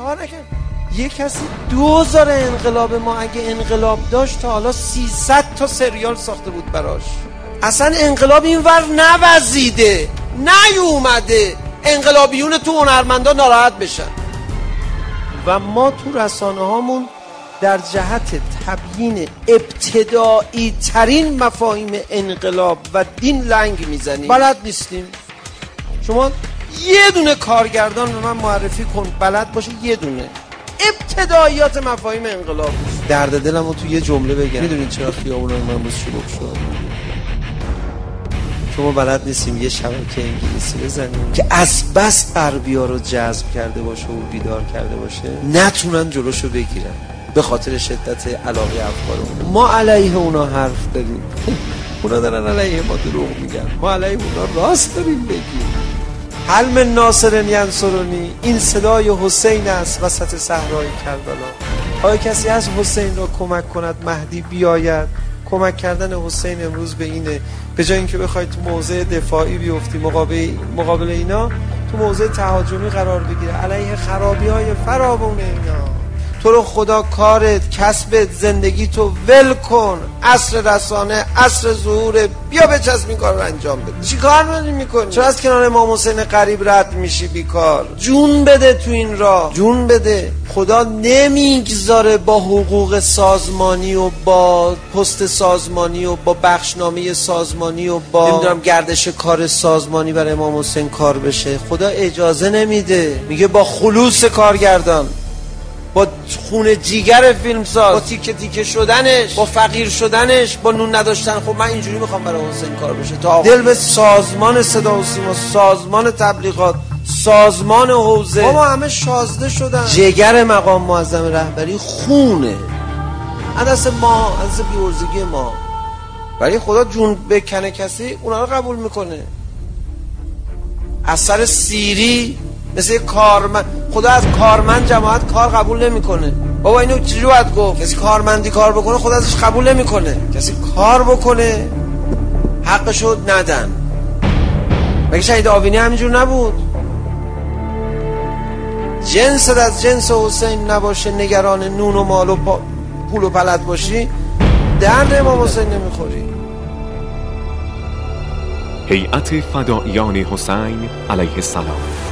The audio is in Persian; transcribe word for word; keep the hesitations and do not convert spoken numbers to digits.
کار نکرد. یه کسی دوزار انقلاب ما اگه انقلاب داشت تا حالا سیصد تا سریال ساخته بود براش. اصلا انقلاب اینور نوزیده، نیومده انقلابیون تو هنرمندا ناراحت بشن. و ما تو رسانه هامون در جهت تبیین ابتدایی ترین مفاهیم انقلاب و دین لنگ میزنیم. بلد نیستیم. شما یه دونه کارگردان به من معرفی کن بلد باشه، یه دونه ابتداییات مفاهیم انقلاب. درد دلمو تو یه جمله بگم. میدونید چرا خیابون امروز شلوغ شد؟ شما بلد نیستیم یه شبکه انگلیسی بزنیم که از بس غربی‌ها رو جذب کرده باشه و بیدار کرده باشه نتونن جلوشو بگیرن به خاطر شدت علاقه افکارمون. ما علیه اونا حرف داریم، اونا دارن علیه ما دروغ میگن، ما علیه اونا راست داریم بگیم. حل من ناصر ینصرنی، این صدای حسین است وسط صحرای کربلا. آیا کسی از حسین را کمک کند مهدی بیاید؟ کمک کردن حسین امروز به اینه به جای اینکه بخوای تو موضع دفاعی بیفتی مقابل مقابل اینا، تو موضع تهاجمی قرار بگیره علیه خرابی‌های فراوان اینا. تو رو خدا کارت، کسبت، زندگی تو ول کن. عصر رسانه، عصر ظهور، بیا بچسب این کار رو انجام بده. چی کار داری میکنی؟ چرا از کنار امام حسین قریب رد میشی بیکار؟ جون بده تو این راه، جون بده. خدا نمیگذاره با حقوق سازمانی و با پست سازمانی و با بخشنامه سازمانی و با نمیدونم گردش کار سازمانی برای امام حسین کار بشه. خدا اجازه نمیده. میگه با خلوص کارگردان، با خون جیگر فیلمساز، با تیکه تیکه شدنش، با فقیر شدنش، با نون نداشتن. خب من اینجوری میخوام برای حسین کار بشه. تا دل به سازمان صدا و سیما، سازمان تبلیغات، سازمان حوزه، ما همه شازده شدن. جگر مقام معظم رهبری خونه از دست ما، از دست بی‌عرضگی ما. ولی خدا جون بکنه کسی اونا رو قبول میکنه. اثر سیری مثل کارمند، خدا از کارمند جماعت کار قبول نمیکنه. بابا اینو چجوری باید گفت؟ کسی کارمندی کار بکنه خدا ازش قبول نمیکنه. کسی کار بکنه حقشو ندن. مگه شهید آوینی همینجور نبود؟ جنست از جنس حسین نباشه، نگران نون و مال و پول و پلد باشی، درد امام حسین نمیخوری. هیئت فداییان حسین علیه السلام